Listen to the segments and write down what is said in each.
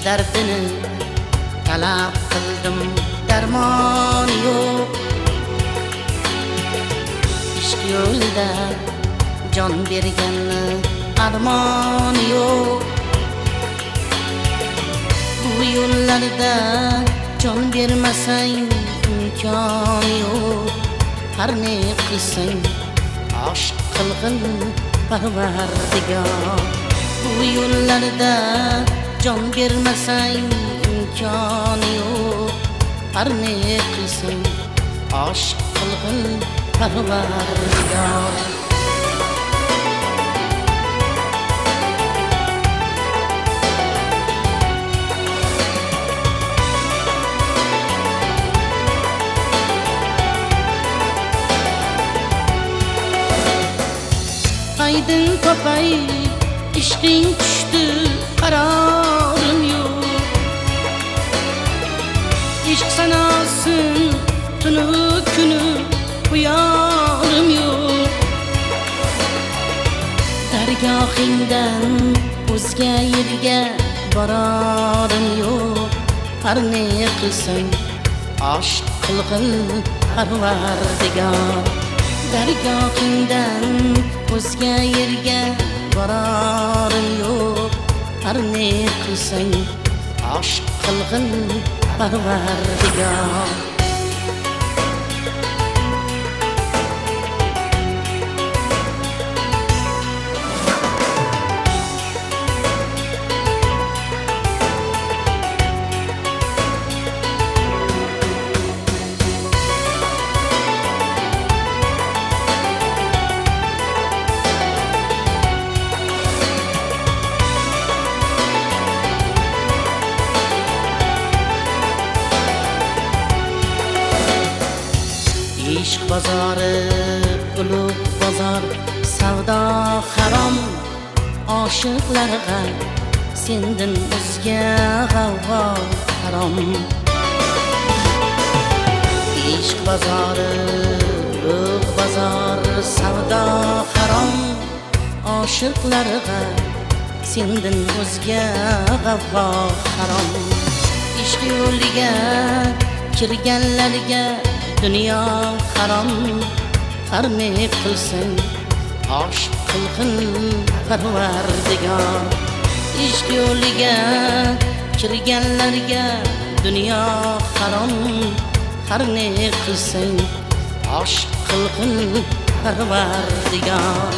dardini talab qildim, darmon yo'q. Ishq yo'lida jon berganni armon yo'q. Bu yo'llarda jon bermasang imkon yo'q. Har ne qilsang aşk qilg'in Parvardigor. Bu yo'llarda jon bermasang imkon yo'q. Har ne qilsang aşk qilg'in Parvardigor. Aydın topay ishqing tushdi, qarorim yo'q. Ishq sanosin tunu kuni uyorim yo'q. Dargohingdan o'zga yerga borarim yo'q. Har ne qilsang aşk qilg'in Parvardigor. Dargohingdan o'zga yerga borarim yo'q. Har ne qilsang aşk qilg'in Parvardigor. Ishq bozori ulug' bozor, savdo harom. Oshiqlarga sendan o'zga g'avg'o harom. Ishq bozori ulug' bozor, savdo harom. Oshiqlarga sendan o'zga g'avg'o harom. Ishq yo'liga kirganlarga dunyo harom. Har ne qilsang aşk qilg'in Parvardigor. Ishq yo'liga kirganlarga dunyo harom. Har ne qilsang aşk qilg'in Parvardigor.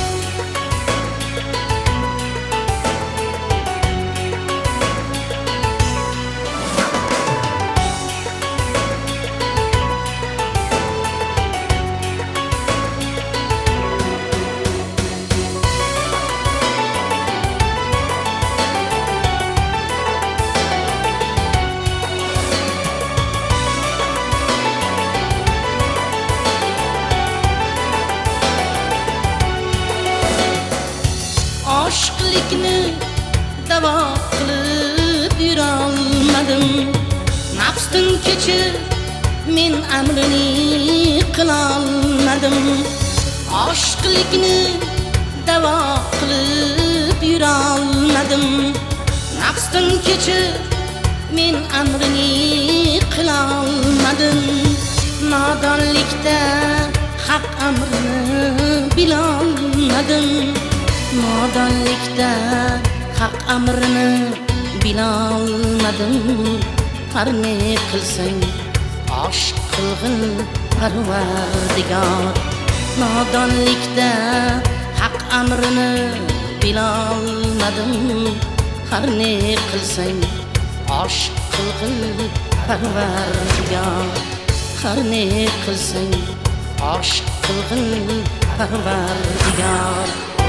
Aşklikni davo qilib yurolmadim. Nafsdan kechib men amrini qilolmadim. Aşklikni davo qilib yurolmadim. Nafsdan kechib men amrini qilolmadim. Nodonlikda haq amrini bilolmadim. Nodonlikda haq amrini bilolmadim. Har ne qilsang aşk qilg'in Parvardigor. Nodonlikda haq amrini bilolmadim. Har ne qilsang aşk qilg'in Parvardigor. Har ne qilsang aşk qilg'in Parvardigor.